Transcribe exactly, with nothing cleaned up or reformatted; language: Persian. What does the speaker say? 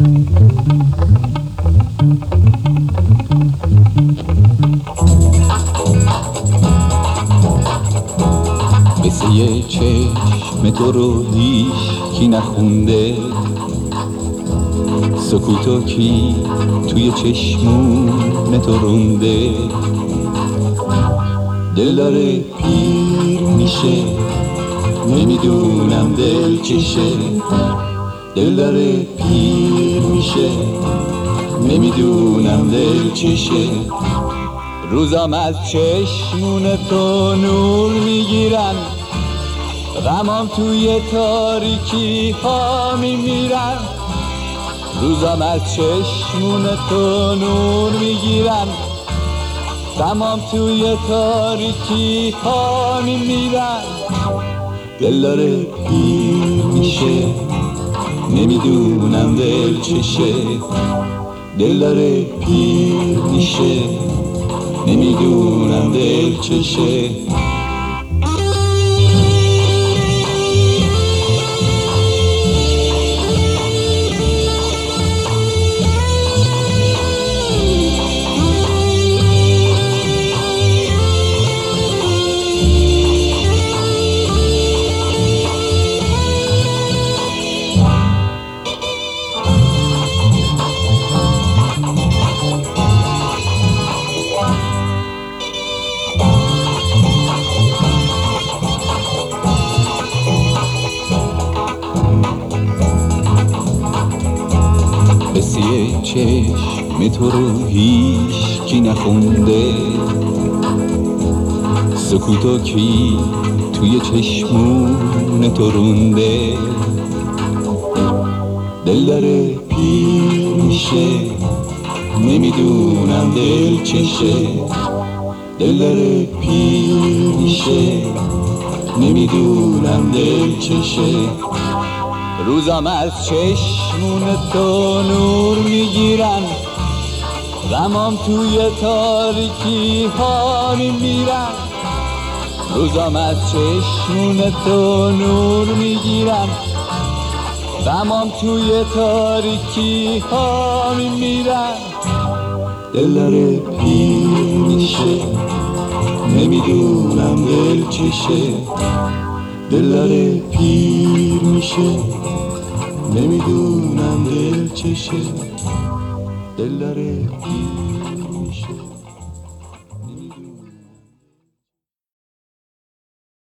قصه یه چشم تو رو هیچ کی نخونده، سکوتو کی توی چشمون تو رونده. دل داره پیر میشه، نمیدونم دل چشه. دل داره پیر میشه، نمیدونم دل چشه. روزام از چشمون تو نور میگیرن، غمام توی تاریکی ها میمیرن. روزام از چشمون تو نور میگیرن، غمام توی تاریکی ها میمیرن. دل داره پیر میشه، نمیدونم دل چشه. دل داره پیر میشه، نمیدونم دل چشه. قصه چشم تو رو هیچ کی نخونده، سکوتو کی توی چشمون تو رونده. دل داره پیر میشه، نمیدونم دل چشه. دل داره پیر میشه، نمیدونم دل چشه. روزام از چشمون تو نور میگیرن، غمام توی تاریکی ها میمیرن. روزام از چشمون تو نور میگیرن، غمام توی تاریکی ها میمیرن. دل داره پیر میشه، نمیدونم دل چشه. دل داره پیر میشه، نمیدونم دل چشه. دل داره پیر